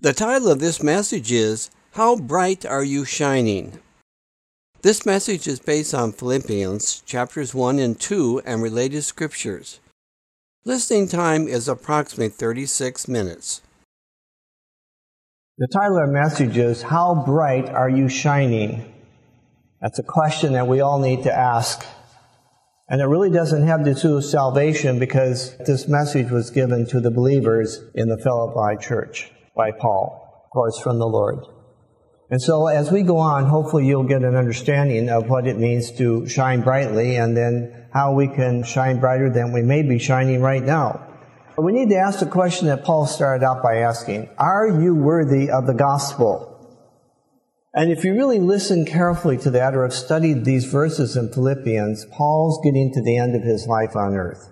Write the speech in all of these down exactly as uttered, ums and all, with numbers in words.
The title of this message is, How Bright Are You Shining? This message is based on Philippians chapters one and two and related scriptures. Listening time is approximately thirty-six minutes. The title of our message is, How Bright Are You Shining? That's a question that we all need to ask. And it really doesn't have to do with salvation, because this message was given to the believers in the Philippi church by Paul, of course, from the Lord. And so as we go on, hopefully you'll get an understanding of what it means to shine brightly, and then how we can shine brighter than we may be shining right now. But we need to ask the question that Paul started out by asking, are you worthy of the gospel? And if you really listen carefully to that, or have studied these verses in Philippians, Paul's getting to the end of his life on earth.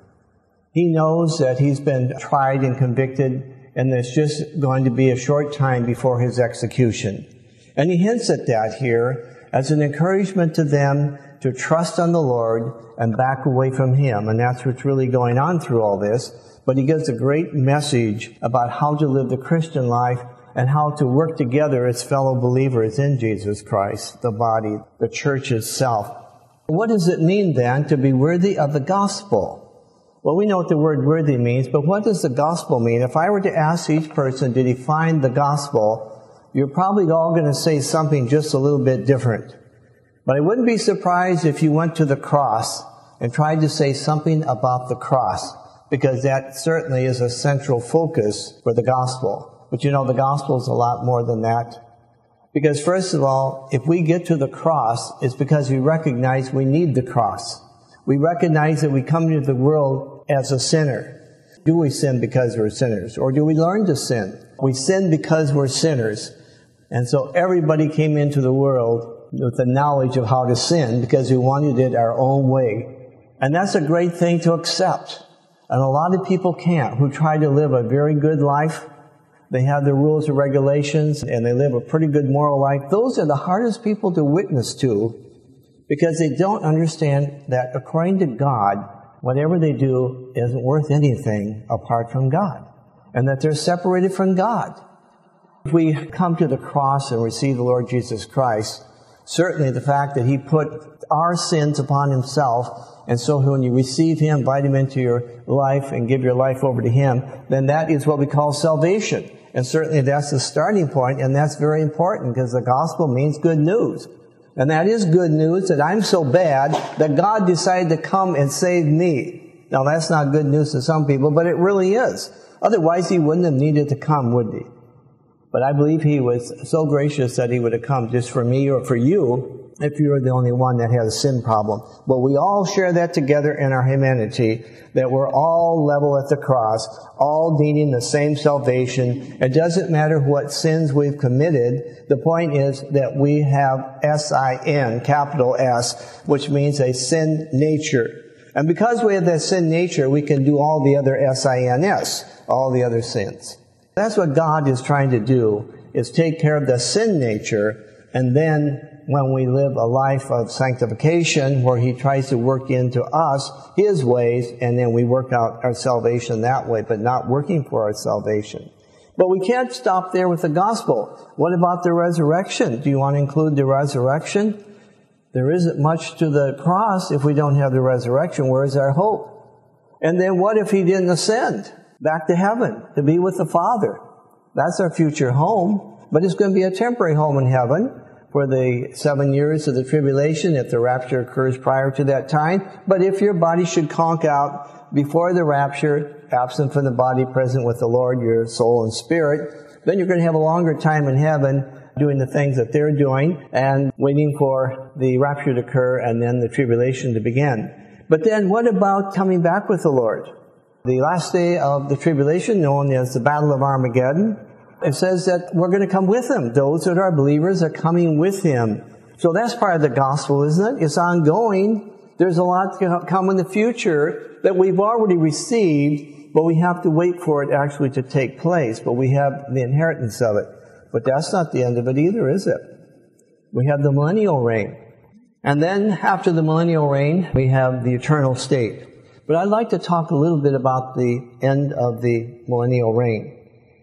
He knows that he's been tried and convicted, and there's just going to be a short time before his execution. And he hints at that here as an encouragement to them to trust on the Lord and back away from Him. And that's what's really going on through all this. But he gives a great message about how to live the Christian life and how to work together as fellow believers in Jesus Christ, the body, the church itself. What does it mean then to be worthy of the gospel? Well, we know what the word worthy means, but what does the gospel mean? If I were to ask each person to define the gospel, you're probably all going to say something just a little bit different. But I wouldn't be surprised if you went to the cross and tried to say something about the cross, because that certainly is a central focus for the gospel. But you know, the gospel is a lot more than that. Because first of all, if we get to the cross, it's because we recognize we need the cross. We recognize that we come into the world as a sinner. Do we sin because we're sinners? Or do we learn to sin? We sin because we're sinners. And so everybody came into the world with the knowledge of how to sin because we wanted it our own way. And that's a great thing to accept. And a lot of people can't, who try to live a very good life. They have their rules and regulations, and they live a pretty good moral life. Those are the hardest people to witness to, because they don't understand that according to God, whatever they do isn't worth anything apart from God, and that they're separated from God. If we come to the cross and receive the Lord Jesus Christ, certainly the fact that He put our sins upon Himself, and so when you receive Him, invite Him into your life and give your life over to Him, then that is what we call salvation. And certainly that's the starting point, and that's very important, because the gospel means good news. And that is good news, that I'm so bad that God decided to come and save me. Now that's not good news to some people, but it really is. Otherwise He wouldn't have needed to come, would He? But I believe He was so gracious that He would have come just for me or for you, if you were the only one that had a sin problem. But we all share that together in our humanity, that we're all level at the cross, all needing the same salvation. It doesn't matter what sins we've committed. The point is that we have S I N, capital S, which means a sin nature. And because we have that sin nature, we can do all the other S I N S, all the other sins. That's what God is trying to do, is take care of the sin nature, and then when we live a life of sanctification, where He tries to work into us His ways, and then we work out our salvation that way, but not working for our salvation. But we can't stop there with the gospel. What about the resurrection? Do you want to include the resurrection? There isn't much to the cross if we don't have the resurrection. Where is our hope? And then what if He didn't ascend back to heaven to be with the Father? That's our future home, but it's going to be a temporary home in heaven for the seven years of the tribulation, if the rapture occurs prior to that time. But if your body should conk out before the rapture, absent from the body, present with the Lord, your soul and spirit, then you're going to have a longer time in heaven doing the things that they're doing and waiting for the rapture to occur and then the tribulation to begin. But then what about coming back with the Lord? The last day of the tribulation, known as the Battle of Armageddon, it says that we're going to come with Him. Those that are believers are coming with Him. So that's part of the gospel, isn't it? It's ongoing. There's a lot to come in the future that we've already received, but we have to wait for it actually to take place. But we have the inheritance of it. But that's not the end of it either, is it? We have the millennial reign. And then after the millennial reign, we have the eternal state. But I'd like to talk a little bit about the end of the millennial reign.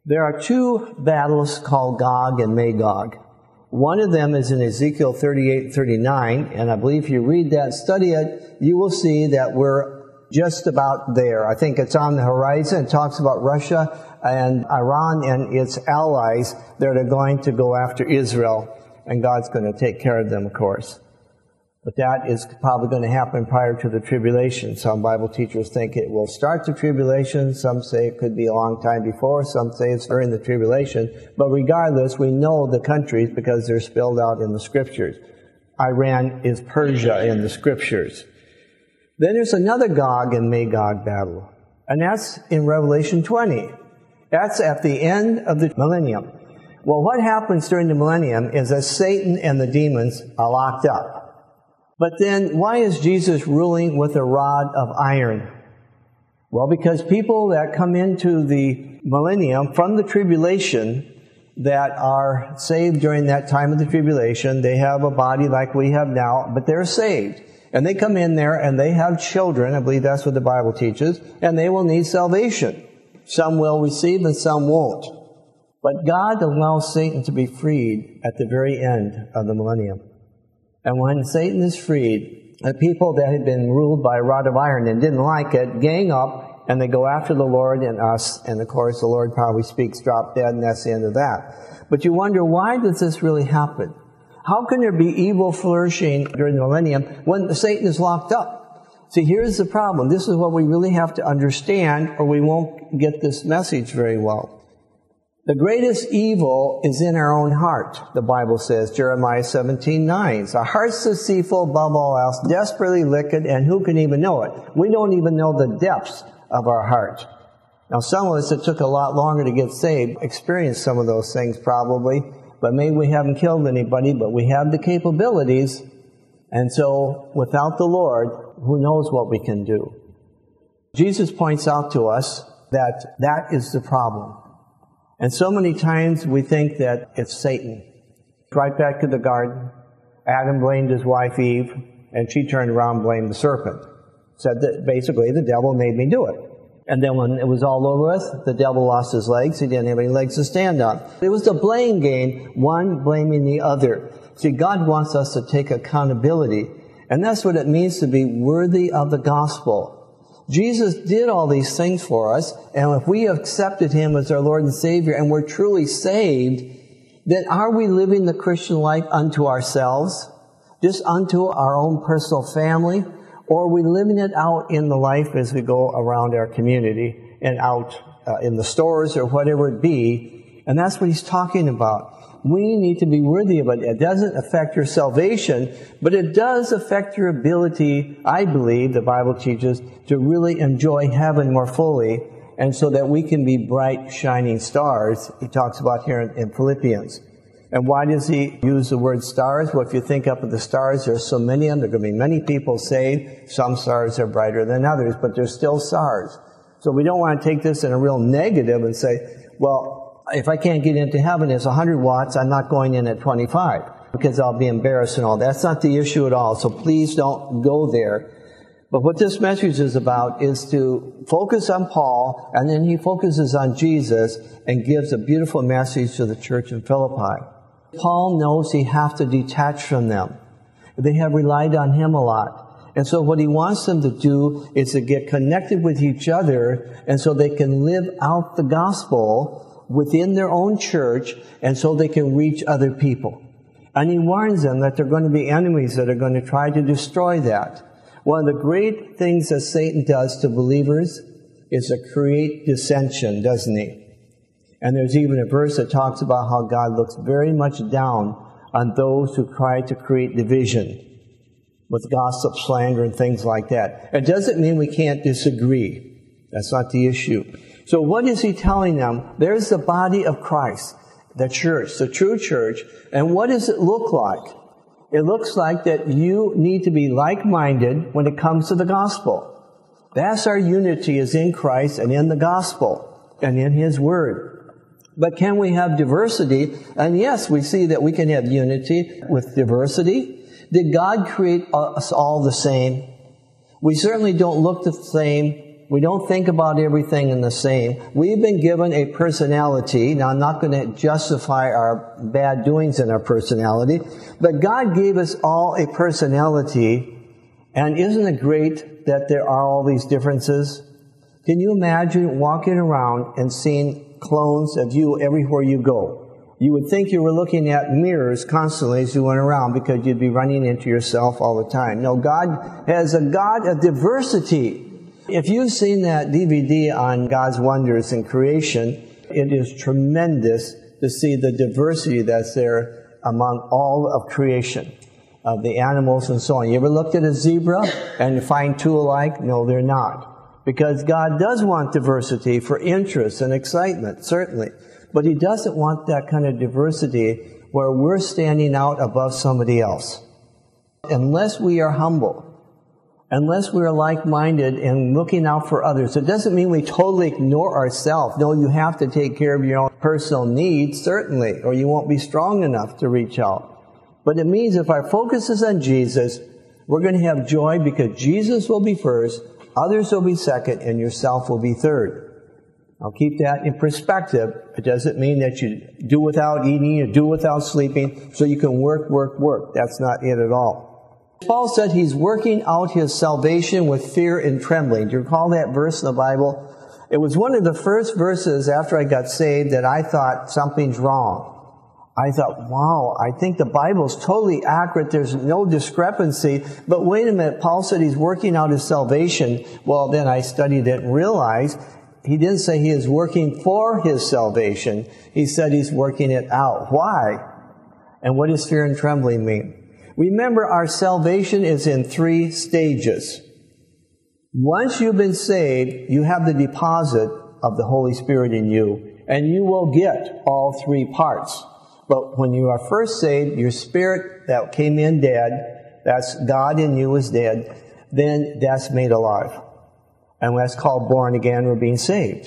There are two battles called Gog and Magog. One of them is in Ezekiel thirty-eight, thirty-nine, and I believe if you read that, study it, you will see that we're just about there. I think it's on the horizon. It talks about Russia and Iran and its allies that are going to go after Israel, and God's going to take care of them, of course. But that is probably going to happen prior to the tribulation. Some Bible teachers think it will start the tribulation. Some say it could be a long time before. Some say it's during the tribulation. But regardless, we know the countries because they're spelled out in the Scriptures. Iran is Persia in the Scriptures. Then there's another Gog and Magog battle. And that's in Revelation twenty. That's at the end of the millennium. Well, what happens during the millennium is that Satan and the demons are locked up. But then, why is Jesus ruling with a rod of iron? Well, because people that come into the millennium from the tribulation that are saved during that time of the tribulation, they have a body like we have now, but they're saved. And they come in there and they have children, I believe that's what the Bible teaches, and they will need salvation. Some will receive and some won't. But God allows Satan to be freed at the very end of the millennium. And when Satan is freed, the people that had been ruled by a rod of iron and didn't like it gang up and they go after the Lord and us. And of course, the Lord probably speaks, drop dead, and that's the end of that. But you wonder, why does this really happen? How can there be evil flourishing during the millennium when Satan is locked up? See, here's the problem. This is what we really have to understand, or we won't get this message very well. The greatest evil is in our own heart, the Bible says, Jeremiah seventeen nine. Our heart's deceitful above all else, desperately wicked, and who can even know it? We don't even know the depths of our heart. Now, some of us that took a lot longer to get saved experienced some of those things probably, but maybe we haven't killed anybody, but we have the capabilities. And so, without the Lord, who knows what we can do? Jesus points out to us that that is the problem. And so many times we think that it's Satan. Right back to the garden, Adam blamed his wife Eve, and she turned around and blamed the serpent. Said that basically the devil made me do it. And then when it was all over with, the devil lost his legs. He didn't have any legs to stand on. It was the blame game, one blaming the other. See, God wants us to take accountability. And that's what it means to be worthy of the gospel. Jesus did all these things for us, and if we have accepted Him as our Lord and Savior and we're truly saved, then are we living the Christian life unto ourselves, just unto our own personal family, or are we living it out in the life as we go around our community and out uh, in the stores or whatever it be? And that's what He's talking about. We need to be worthy of it. It doesn't affect your salvation, but it does affect your ability, I believe, the Bible teaches, to really enjoy heaven more fully, and so that we can be bright, shining stars, he talks about here in, in Philippians. And why does he use the word stars? Well, if you think up of the stars, there's so many of them. There are going to be many people saved. Some stars are brighter than others, but they're still stars. So we don't want to take this in a real negative and say, well, if I can't get into heaven, it's one hundred watts, I'm not going in at twenty-five because I'll be embarrassed and all. That's not the issue at all, so please don't go there. But what this message is about is to focus on Paul, and then he focuses on Jesus and gives a beautiful message to the church in Philippi. Paul knows he has to detach from them. They have relied on him a lot. And so what he wants them to do is to get connected with each other, and so they can live out the gospel within their own church, and so they can reach other people. And he warns them that there are going to be enemies that are going to try to destroy that. One of the great things that Satan does to believers is to create dissension, doesn't he? And there's even a verse that talks about how God looks very much down on those who try to create division with gossip, slander, and things like that. It doesn't mean we can't disagree. That's not the issue. So what is he telling them? There's the body of Christ, the church, the true church. And what does it look like? It looks like that you need to be like-minded when it comes to the gospel. That's our unity, is in Christ and in the gospel and in His Word. But can we have diversity? And yes, we see that we can have unity with diversity. Did God create us all the same? We certainly don't look the same. We don't think about everything in the same. We've been given a personality. Now, I'm not going to justify our bad doings in our personality, but God gave us all a personality, and isn't it great that there are all these differences? Can you imagine walking around and seeing clones of you everywhere you go? You would think you were looking at mirrors constantly as you went around because you'd be running into yourself all the time. No, God has a God of diversity. If you've seen that D V D on God's wonders in creation, it is tremendous to see the diversity that's there among all of creation, of the animals and so on. You ever looked at a zebra and find two alike? No, they're not. Because God does want diversity for interest and excitement, certainly. But He doesn't want that kind of diversity where we're standing out above somebody else. Unless we are humble, unless we are like-minded and looking out for others, it doesn't mean we totally ignore ourselves. No, you have to take care of your own personal needs, certainly, or you won't be strong enough to reach out. But it means if our focus is on Jesus, we're going to have joy because Jesus will be first, others will be second, and yourself will be third. I'll keep that in perspective. It doesn't mean that you do without eating, you do without sleeping, so you can work, work, work. That's not it at all. Paul said he's working out his salvation with fear and trembling. Do you recall that verse in the Bible? It was one of the first verses after I got saved that I thought something's wrong. I thought, wow, I think the Bible's totally accurate. There's no discrepancy. But wait a minute, Paul said he's working out his salvation. Well, then I studied it and realized he didn't say he is working for his salvation. He said he's working it out. Why? And what does fear and trembling mean? Remember, our salvation is in three stages. Once you've been saved, you have the deposit of the Holy Spirit in you, and you will get all three parts. But when you are first saved, your spirit that came in dead, that's God in you is dead, then that's made alive. And that's called born again or being saved.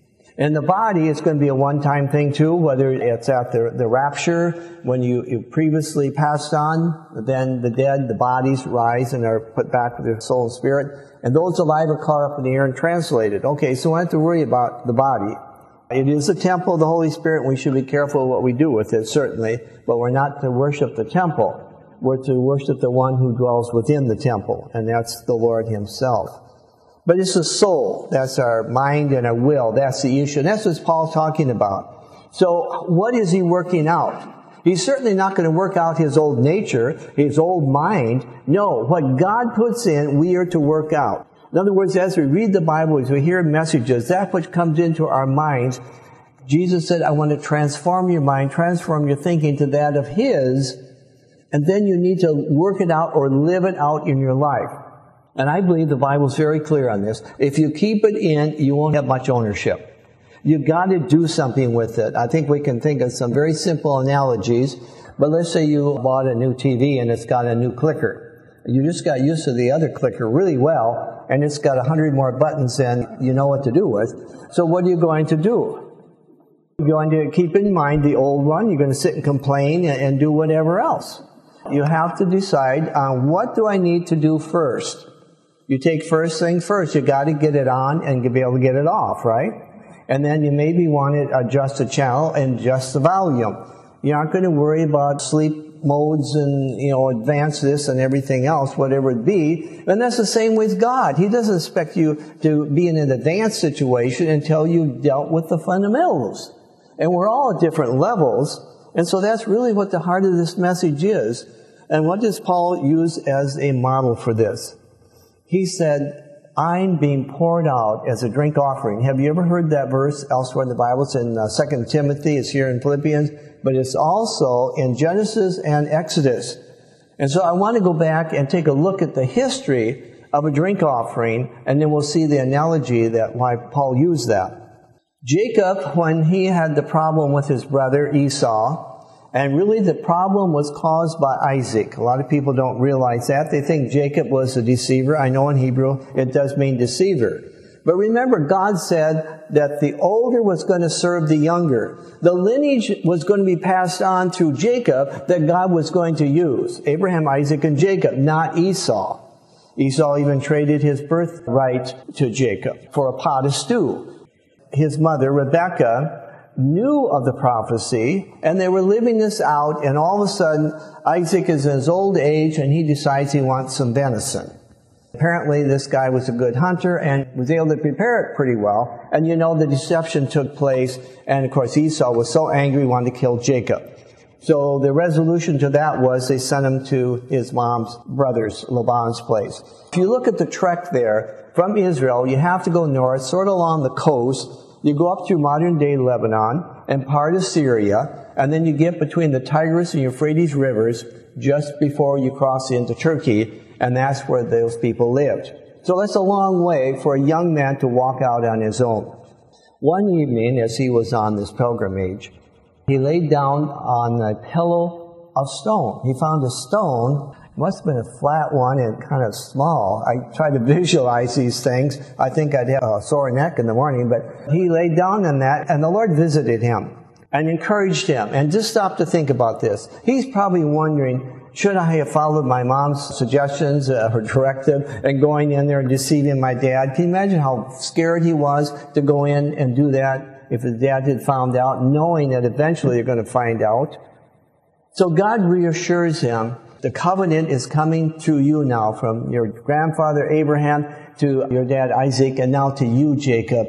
In the body, it's going to be a one-time thing too, whether it's at the, the rapture, when you, you previously passed on, then the dead, the bodies rise and are put back with their soul and spirit, and those alive are caught up in the air and translated. Okay, so we don't have to worry about the body. It is a temple of the Holy Spirit, and we should be careful what we do with it, certainly, but we're not to worship the temple. We're to worship the one who dwells within the temple, and that's the Lord Himself. But it's the soul. That's our mind and our will. That's the issue. And that's what Paul's talking about. So what is he working out? He's certainly not going to work out his old nature, his old mind. No, what God puts in, we are to work out. In other words, as we read the Bible, as we hear messages, that which comes into our minds, Jesus said, I want to transform your mind, transform your thinking to that of His, and then you need to work it out or live it out in your life. And I believe the Bible's very clear on this. If you keep it in, you won't have much ownership. You've got to do something with it. I think we can think of some very simple analogies, but let's say you bought a new T V and it's got a new clicker. You just got used to the other clicker really well, and it's got a hundred more buttons than you know what to do with. So what are you going to do? You're going to keep in mind the old one. You're going to sit and complain and do whatever else. You have to decide on what do I need to do first. You take first thing first. You got to get it on and be able to get it off, right? And then you maybe want to adjust the channel and adjust the volume. You aren't going to worry about sleep modes and, you know, advance this and everything else, whatever it be. And that's the same with God. He doesn't expect you to be in an advanced situation until you've dealt with the fundamentals. And we're all at different levels. And so that's really what the heart of this message is. And what does Paul use as a model for this? He said, I'm being poured out as a drink offering. Have you ever heard that verse elsewhere in the Bible? It's in uh, Second Timothy, it's here in Philippians, but it's also in Genesis and Exodus. And so I want to go back and take a look at the history of a drink offering, and then we'll see the analogy that why Paul used that. Jacob, when he had the problem with his brother Esau, and really the problem was caused by Isaac. A lot of people don't realize that. They think Jacob was a deceiver. I know in Hebrew it does mean deceiver. But remember, God said that the older was going to serve the younger. The lineage was going to be passed on through Jacob that God was going to use. Abraham, Isaac, and Jacob, not Esau. Esau even traded his birthright to Jacob for a pot of stew. His mother, Rebekah, knew of the prophecy, and they were living this out, and all of a sudden, Isaac is in his old age, and he decides he wants some venison. Apparently, this guy was a good hunter and was able to prepare it pretty well. And you know, the deception took place. And of course, Esau was so angry, he wanted to kill Jacob. So the resolution to that was they sent him to his mom's brother's, Laban's place. If you look at the trek there from Israel, you have to go north, sort of along the coast. You go up through modern-day Lebanon and part of Syria. And then you get between the Tigris and Euphrates rivers just before you cross into Turkey. And that's where those people lived. So that's a long way for a young man to walk out on his own. One evening, as he was on this pilgrimage, he laid down on a pillow of stone. He found a stone. It must have been a flat one and kind of small. I try to visualize these things. I think I'd have a sore neck in the morning, but he laid down on that, and the Lord visited him and encouraged him. And just stop to think about this. He's probably wondering, should I have followed my mom's suggestions, uh, her directive, and going in there and deceiving my dad? Can you imagine how scared he was to go in and do that if his dad had found out, knowing that eventually they're going to find out? So God reassures him, the covenant is coming through you now, from your grandfather Abraham to your dad Isaac, and now to you, Jacob.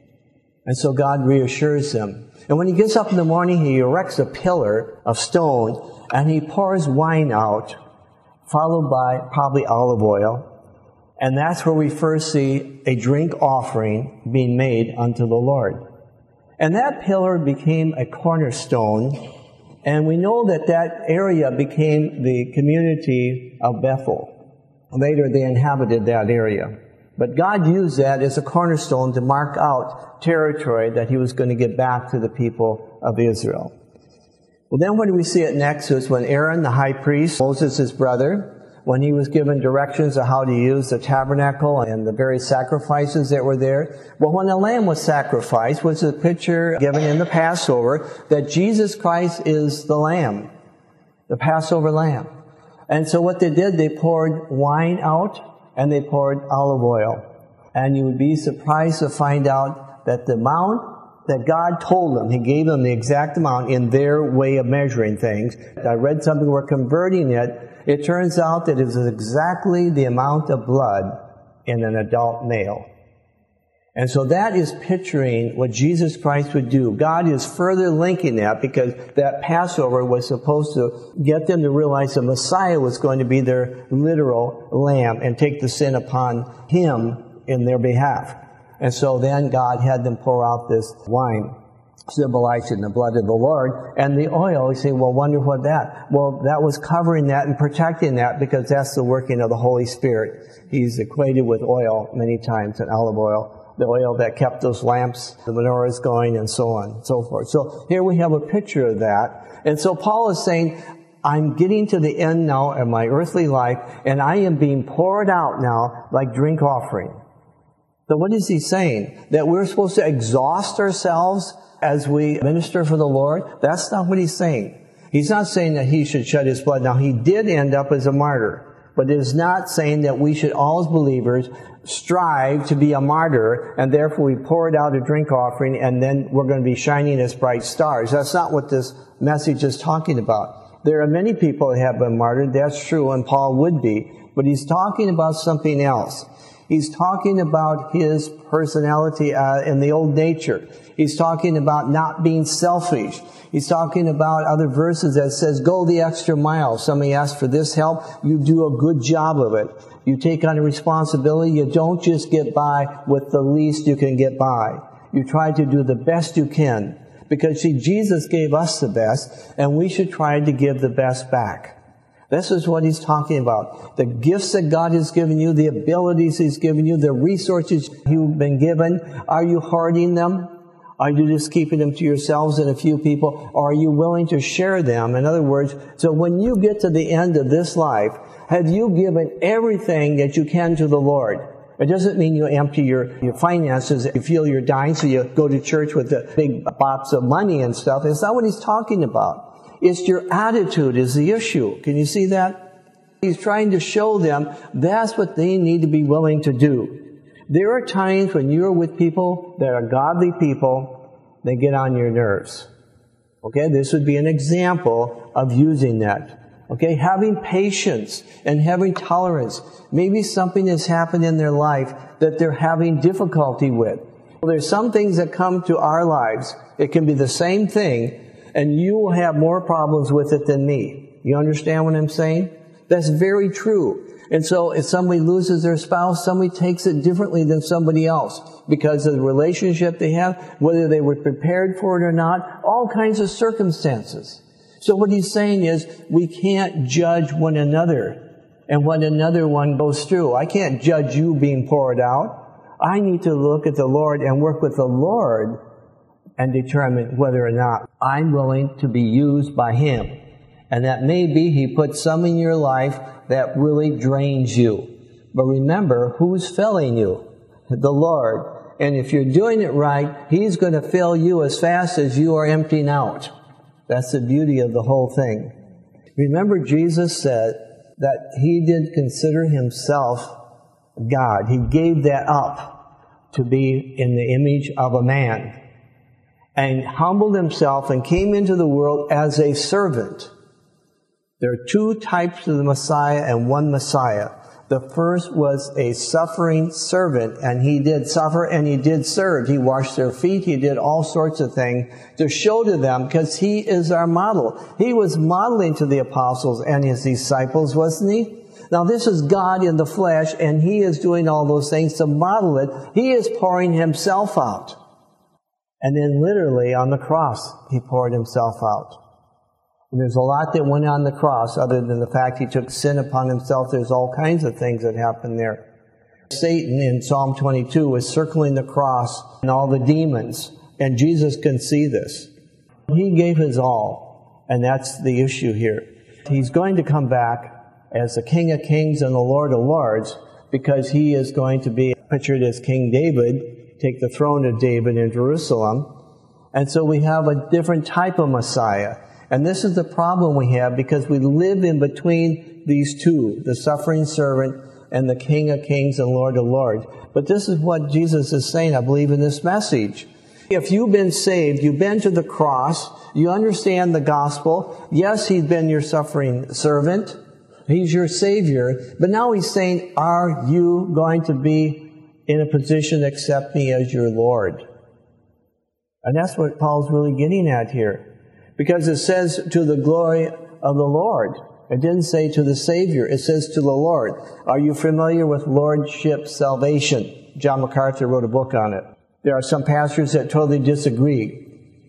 And so God reassures him. And when he gets up in the morning, he erects a pillar of stone, and he pours wine out, followed by probably olive oil. And that's where we first see a drink offering being made unto the Lord. And that pillar became a cornerstone, and we know that that area became the community of Bethel. Later they inhabited that area. But God used that as a cornerstone to mark out territory that he was going to give back to the people of Israel. Well, then what do we see it next is when Aaron, the high priest, Moses, his brother, when he was given directions of how to use the tabernacle and the various sacrifices that were there. Well, when a lamb was sacrificed, was a picture given in the Passover that Jesus Christ is the lamb, the Passover lamb. And so what they did, they poured wine out and they poured olive oil. And you would be surprised to find out that the amount that God told them, he gave them the exact amount in their way of measuring things. I read something, we're converting it. It turns out that it is exactly the amount of blood in an adult male. And so that is picturing what Jesus Christ would do. God is further linking that because that Passover was supposed to get them to realize the Messiah was going to be their literal lamb and take the sin upon him in their behalf. And so then God had them pour out this wine, symbolizing the blood of the Lord. And the oil, you say, well, wonder what that? Well, that was covering that and protecting that because that's the working of the Holy Spirit. He's equated with oil many times, and olive oil, the oil that kept those lamps, the menorahs going, and so on and so forth. So here we have a picture of that. And so Paul is saying, I'm getting to the end now of my earthly life, and I am being poured out now like drink offering. So what is he saying? That we're supposed to exhaust ourselves as we minister for the Lord? That's not what he's saying. He's not saying that he should shed his blood. Now, he did end up as a martyr. But it is not saying that we should, all as believers, strive to be a martyr, and therefore we pour it out a drink offering, and then we're going to be shining as bright stars. That's not what this message is talking about. There are many people that have been martyred. That's true, and Paul would be. But he's talking about something else. He's talking about his personality uh, in the old nature. He's talking about not being selfish. He's talking about other verses that says, go the extra mile. Somebody asks for this help, you do a good job of it. You take on a responsibility. You don't just get by with the least you can get by. You try to do the best you can. Because, see, Jesus gave us the best, and we should try to give the best back. This is what he's talking about. The gifts that God has given you, the abilities he's given you, the resources you've been given. Are you hoarding them? Are you just keeping them to yourselves and a few people? Or are you willing to share them? In other words, so when you get to the end of this life, have you given everything that you can to the Lord? It doesn't mean you empty your, your finances. You feel you're dying, so you go to church with the big box of money and stuff. It's not what he's talking about. It's your attitude is the issue. Can you see that? He's trying to show them that's what they need to be willing to do. There are times when you're with people that are godly people, they get on your nerves. Okay, this would be an example of using that. Okay, having patience and having tolerance. Maybe something has happened in their life that they're having difficulty with. Well, there's some things that come to our lives. It can be the same thing, and you will have more problems with it than me. You understand what I'm saying? That's very true. And so if somebody loses their spouse, somebody takes it differently than somebody else because of the relationship they have, whether they were prepared for it or not, all kinds of circumstances. So what he's saying is we can't judge one another and what another one goes through. I can't judge you being poured out. I need to look at the Lord and work with the Lord and determine whether or not I'm willing to be used by Him. And that may be He puts some in your life that really drains you. But remember, who's filling you? The Lord. And if you're doing it right, He's going to fill you as fast as you are emptying out. That's the beauty of the whole thing. Remember, Jesus said that He did consider Himself God. He gave that up to be in the image of a man. And humbled Himself and came into the world as a servant. There are two types of the Messiah and one Messiah. The first was a suffering servant, and He did suffer and He did serve. He washed their feet. He did all sorts of things to show to them because He is our model. He was modeling to the apostles and His disciples, wasn't He? Now this is God in the flesh, and He is doing all those things to model it. He is pouring Himself out. And then literally on the cross, He poured Himself out. And there's a lot that went on the cross other than the fact He took sin upon Himself. There's all kinds of things that happened there. Satan in Psalm twenty-two was circling the cross and all the demons. And Jesus can see this. He gave His all. And that's the issue here. He's going to come back as the King of Kings and the Lord of Lords because He is going to be pictured as King David, take the throne of David in Jerusalem. And so we have a different type of Messiah. And this is the problem we have because we live in between these two, the suffering servant and the King of Kings and Lord of Lords. But this is what Jesus is saying, I believe, in this message. If you've been saved, you've been to the cross, you understand the gospel. Yes, He's been your suffering servant. He's your Savior. But now He's saying, are you going to be in a position to accept Me as your Lord? And that's what Paul's really getting at here. Because it says to the glory of the Lord. It didn't say to the Savior. It says to the Lord. Are you familiar with Lordship salvation? John MacArthur wrote a book on it. There are some pastors that totally disagree.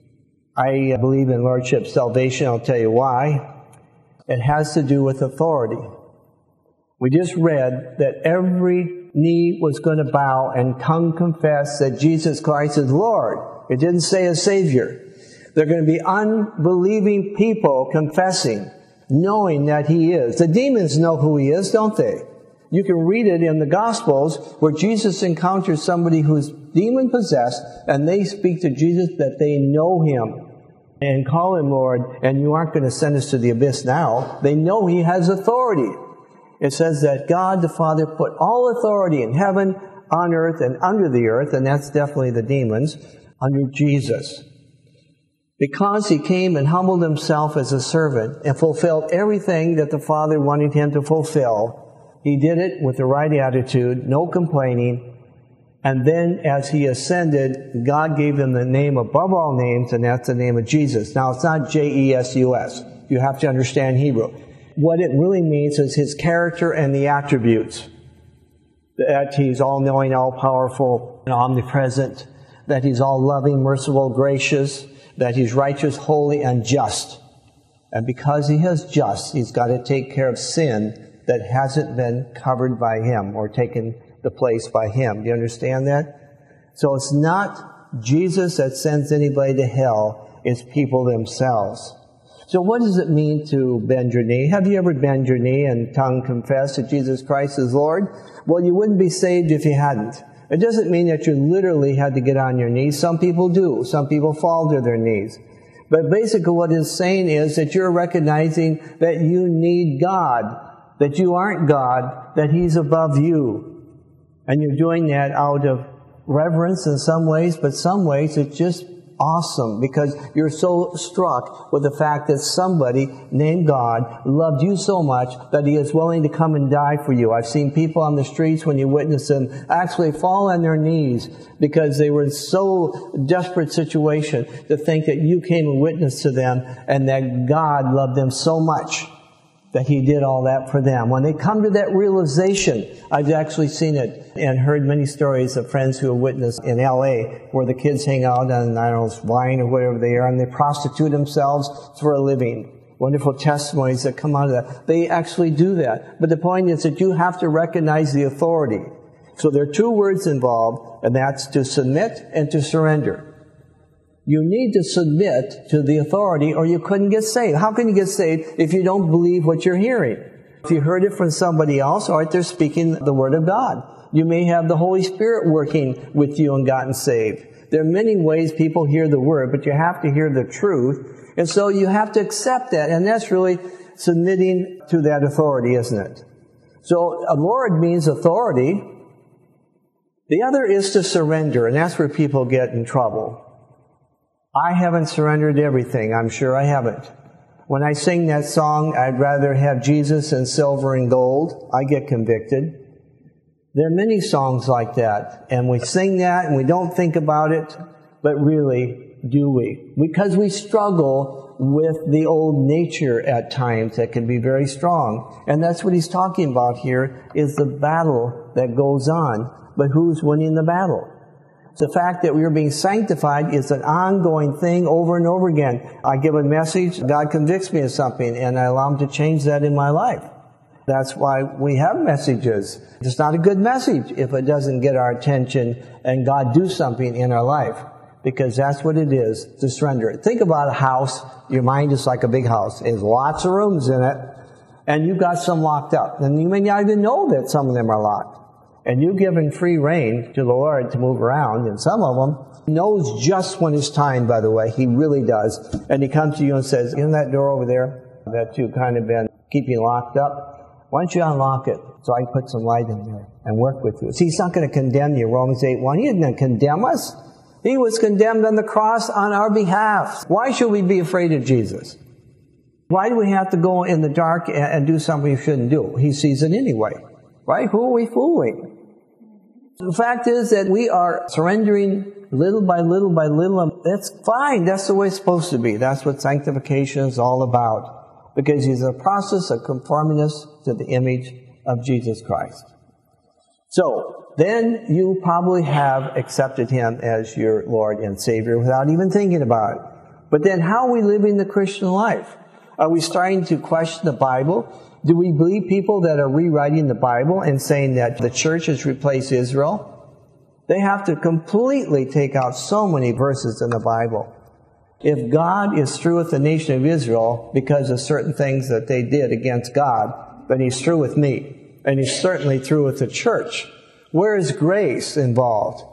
I believe in Lordship salvation. I'll tell you why. It has to do with authority. We just read that every knee was going to bow and tongue confess that Jesus Christ is Lord. It didn't say a Savior. They're going to be unbelieving people confessing, knowing that He is. The demons know who He is, don't they? You can read it in the Gospels where Jesus encounters somebody who's demon-possessed, and they speak to Jesus that they know Him and call Him Lord, and you aren't going to send us to the abyss now. They know He has authority. It says that God the Father put all authority in heaven, on earth, and under the earth, and that's definitely the demons, under Jesus. Because He came and humbled Himself as a servant and fulfilled everything that the Father wanted Him to fulfill, He did it with the right attitude, no complaining. And then as He ascended, God gave Him the name above all names, and that's the name of Jesus. Now, it's not J E S U S. You have to understand Hebrew. What it really means is His character and the attributes. That He's all-knowing, all-powerful, and omnipresent. That He's all-loving, merciful, gracious. That He's righteous, holy, and just. And because He is just, He's got to take care of sin that hasn't been covered by Him or taken the place by Him. Do you understand that? So it's not Jesus that sends anybody to hell. It's people themselves. So what does it mean to bend your knee? Have you ever bent your knee and tongue confessed that Jesus Christ is Lord? Well, you wouldn't be saved if you hadn't. It doesn't mean that you literally had to get on your knees. Some people do. Some people fall to their knees. But basically what it's saying is that you're recognizing that you need God, that you aren't God, that He's above you. And you're doing that out of reverence in some ways, but some ways it's just awesome because you're so struck with the fact that somebody named God loved you so much that He is willing to come and die for you. I've seen people on the streets when you witness them actually fall on their knees because they were in so desperate situation to think that you came and witnessed to them and that God loved them so much that He did all that for them. When they come to that realization, I've actually seen it and heard many stories of friends who have witnessed in L A where the kids hang out on, I don't know, wine or whatever they are, and they prostitute themselves for a living. Wonderful testimonies that come out of that. They actually do that. But the point is that you have to recognize the authority. So there are two words involved, and that's to submit and to surrender. You need to submit to the authority or you couldn't get saved. How can you get saved if you don't believe what you're hearing? If you heard it from somebody else, all right, they're speaking the Word of God. You may have the Holy Spirit working with you and gotten saved. There are many ways people hear the Word, but you have to hear the truth. And so you have to accept that. And that's really submitting to that authority, isn't it? So a Lord means authority. The other is to surrender, and that's where people get in trouble. I haven't surrendered everything. I'm sure I haven't. When I sing that song, I'd rather have Jesus and silver and gold, I get convicted. There are many songs like that. And we sing that and we don't think about it. But really, do we? Because we struggle with the old nature at times that can be very strong. And that's what he's talking about here, is the battle that goes on. But who's winning the battle? The fact that we are being sanctified is an ongoing thing over and over again. I give a message, God convicts me of something, and I allow Him to change that in my life. That's why we have messages. It's not a good message if it doesn't get our attention and God do something in our life. Because that's what it is, to surrender. Think about a house. Your mind is like a big house. There's lots of rooms in it, and you've got some locked up. And you may not even know that some of them are locked. And you've given free rein to the Lord to move around, and some of them He knows just when it's time, by the way. He really does. And He comes to you and says, "In that door over there that you've kind of been keeping locked up, why don't you unlock it so I can put some light in there and work with you?" See, He's not going to condemn you. Romans eight one. He isn't going to condemn us. He was condemned on the cross on our behalf. Why should we be afraid of Jesus? Why do we have to go in the dark and do something we shouldn't do? He sees it anyway. Right? Who are we fooling? The fact is that we are surrendering little by little by little. That's fine. That's the way it's supposed to be. That's what sanctification is all about. Because it's a process of conforming us to the image of Jesus Christ. So, then you probably have accepted Him as your Lord and Savior without even thinking about it. But then how are we living the Christian life? Are we starting to question the Bible? Do we believe people that are rewriting the Bible and saying that the church has replaced Israel? They have to completely take out so many verses in the Bible. If God is through with the nation of Israel because of certain things that they did against God, then He's through with me. And He's certainly through with the church. Where is grace involved?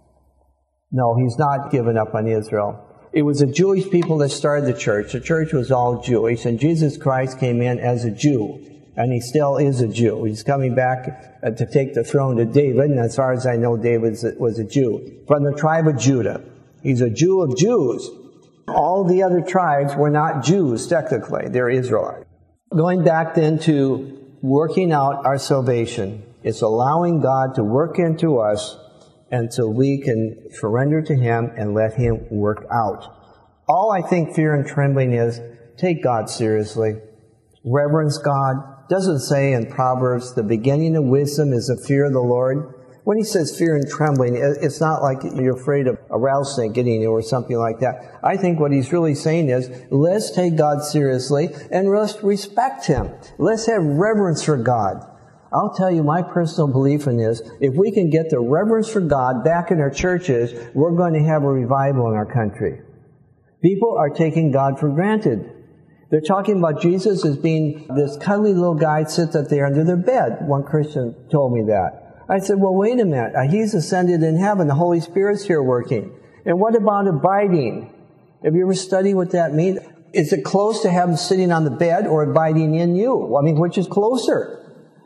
No, He's not given up on Israel. It was the Jewish people that started the church. The church was all Jewish, and Jesus Christ came in as a Jew. And He still is a Jew. He's coming back uh, to take the throne to David, and as far as I know, David was a Jew. From the tribe of Judah. He's a Jew of Jews. All the other tribes were not Jews, technically. They're Israelites. Going back then to working out our salvation, it's allowing God to work into us until we can surrender to Him and let Him work out. All I think fear and trembling is, take God seriously. Reverence God. Doesn't say in Proverbs, the beginning of wisdom is the fear of the Lord. When He says fear and trembling, it's not like you're afraid of a rattlesnake getting you or something like that. I think what He's really saying is, let's take God seriously and let's respect Him. Let's have reverence for God. I'll tell you my personal belief in this. If we can get the reverence for God back in our churches, we're going to have a revival in our country. People are taking God for granted. They're talking about Jesus as being this cuddly little guy that sits up there under their bed. One Christian told me that. I said, well, wait a minute. He's ascended in heaven. The Holy Spirit's here working. And what about abiding? Have you ever studied what that means? Is it close to Him sitting on the bed or abiding in you? I mean, which is closer?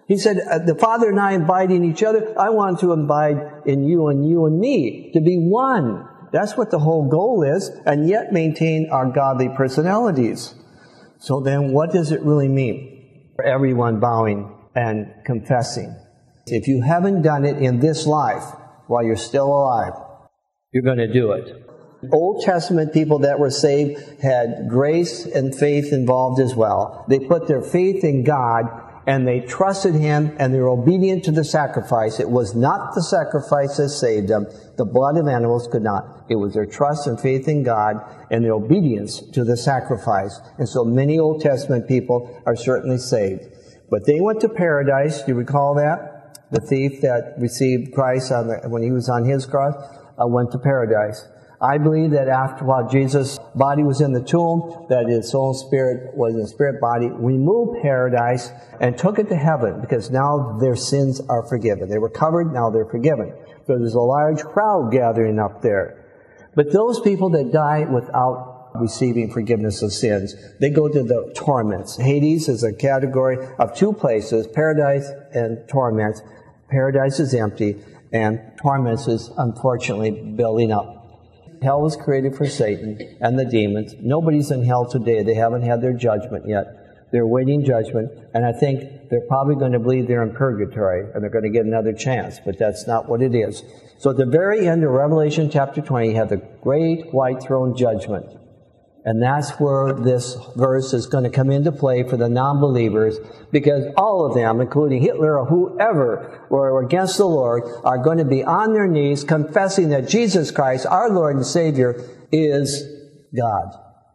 He said, the Father and I abide in each other. I want to abide in you and you and me, to be one. That's what the whole goal is, and yet maintain our godly personalities. So then what does it really mean for everyone bowing and confessing? If you haven't done it in this life while you're still alive, you're going to do it. Old Testament people that were saved had grace and faith involved as well. They put their faith in God and they trusted Him and they were obedient to the sacrifice. It was not the sacrifice that saved them. The blood of animals could not. It was their trust and faith in God and their obedience to the sacrifice. And so many Old Testament people are certainly saved. But they went to paradise. Do you recall that? The thief that received Christ on the, when he was on his cross uh, went to paradise. I believe that after while Jesus' body was in the tomb, that his soul and spirit was in the spirit body, removed paradise and took it to heaven, because now their sins are forgiven. They were covered, now they're forgiven. So there's a large crowd gathering up there. But those people that die without receiving forgiveness of sins, they go to the torments. Hades is a category of two places, paradise and torments. Paradise is empty, and torments is unfortunately building up. Hell was created for Satan and the demons. Nobody's in hell today. They haven't had their judgment yet. They're waiting judgment, and I think they're probably going to believe they're in purgatory, and they're going to get another chance, but that's not what it is. So at the very end of Revelation chapter twenty, you have the great white throne judgment. And that's where this verse is going to come into play for the non-believers, because all of them, including Hitler or whoever, were against the Lord, are going to be on their knees confessing that Jesus Christ, our Lord and Savior, is God.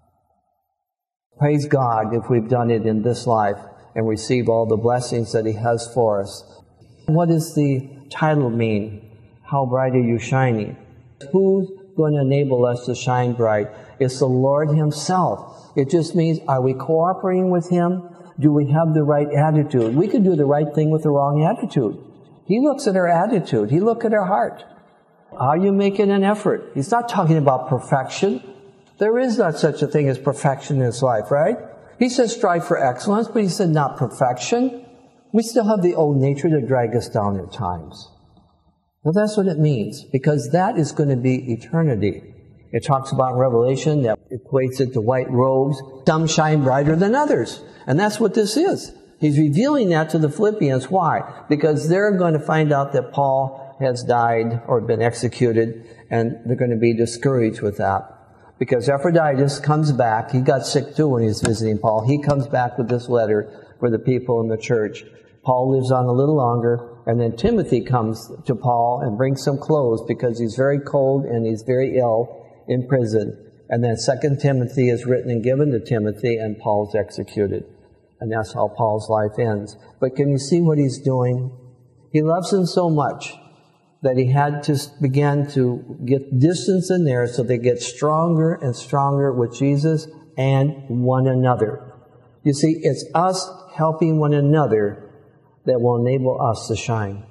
Praise God if we've done it in this life and received all the blessings that He has for us. What does the title mean? How bright are you shining? Who's going to enable us to shine bright? It's the Lord Himself. It just means, are we cooperating with Him? Do we have the right attitude? We could do the right thing with the wrong attitude. He looks at our attitude. He looks at our heart. Are you making an effort? He's not talking about perfection. There is not such a thing as perfection in this life, right? He says strive for excellence, but He said not perfection. We still have the old nature to drag us down at times. Well, that's what it means, because that is going to be eternity. It talks about in Revelation that equates it to white robes. Some shine brighter than others. And that's what this is. He's revealing that to the Philippians. Why? Because they're going to find out that Paul has died or been executed, and they're going to be discouraged with that. Because Epaphroditus comes back. He got sick too when he was visiting Paul. He comes back with this letter for the people in the church. Paul lives on a little longer, and then Timothy comes to Paul and brings some clothes because he's very cold and he's very ill in prison. And then Second Timothy is written and given to Timothy, and Paul's executed. And that's how Paul's life ends. But can you see what he's doing? He loves them so much that he had to begin to get distance in there so they get stronger and stronger with Jesus and one another. You see, it's us helping one another that will enable us to shine.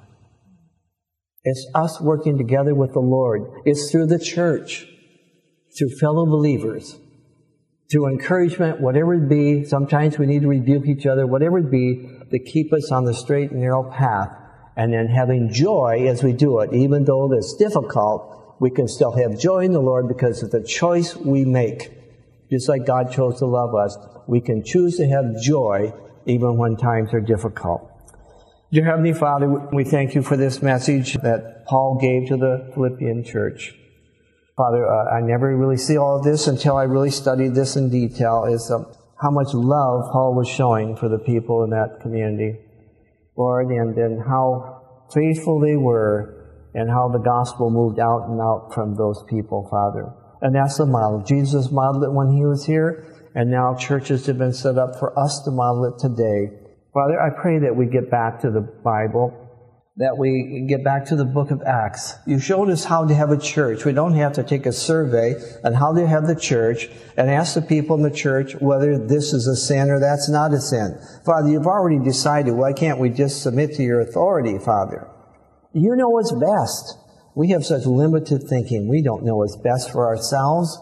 It's us working together with the Lord. It's through the church, through fellow believers, through encouragement, whatever it be. Sometimes we need to rebuke each other, whatever it be, to keep us on the straight and narrow path. And then having joy as we do it. Even though it's difficult, we can still have joy in the Lord because of the choice we make. Just like God chose to love us, we can choose to have joy even when times are difficult. Dear Heavenly Father, we thank You for this message that Paul gave to the Philippian church. Father, uh, I never really see all of this until I really studied this in detail, is uh, how much love Paul was showing for the people in that community, Lord, and then how faithful they were and how the gospel moved out and out from those people, Father. And that's the model. Jesus modeled it when He was here, and now churches have been set up for us to model it today. Father, I pray that we get back to the Bible, that we get back to the book of Acts. You showed us how to have a church. We don't have to take a survey on how to have the church and ask the people in the church whether this is a sin or that's not a sin. Father, You've already decided. Why can't we just submit to Your authority, Father? You know what's best. We have such limited thinking. We don't know what's best for ourselves.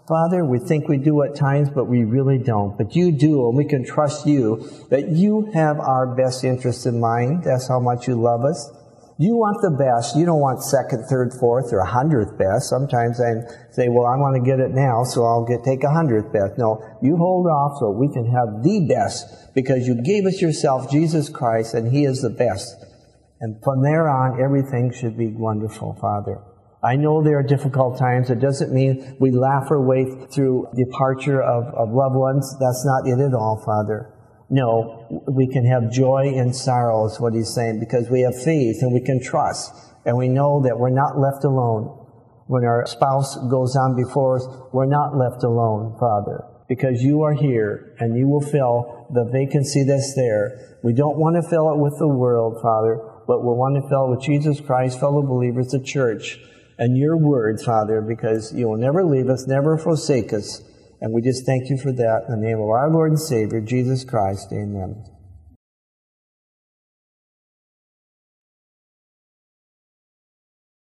Father, we think we do at times, but we really don't. But you do, and we can trust you that you have our best interests in mind. That's how much you love us. You want the best. You don't want second, third, fourth, or a hundredth best. Sometimes I say, well, I want to get it now, so I'll get take a hundredth best. No, you hold off so we can have the best, because you gave us yourself, Jesus Christ, and He is the best. And from there on, everything should be wonderful, Father. I know there are difficult times. It doesn't mean we laugh our way through departure of, of loved ones. That's not it at all, Father. No, we can have joy in sorrow, is what He's saying, because we have faith and we can trust. And we know that we're not left alone. When our spouse goes on before us, we're not left alone, Father, because you are here and you will fill the vacancy that's there. We don't want to fill it with the world, Father, but we want to fill it with Jesus Christ, fellow believers, the church, and your word, Father, because you will never leave us, never forsake us. And we just thank you for that in the name of our Lord and Savior, Jesus Christ. Amen.